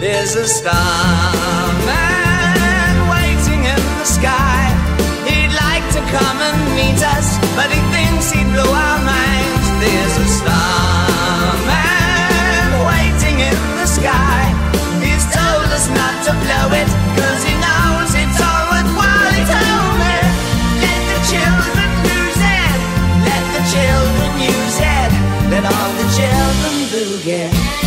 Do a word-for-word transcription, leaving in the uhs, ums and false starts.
There's a starman waiting in the sky. He'd like to come and meet us, but he thinks he'd blow our minds. There's a starman waiting in the sky. He's told us not to blow it, cause he knows it's all worthwhile. He told me, let the children lose it, let the children use it, let all the children boogie.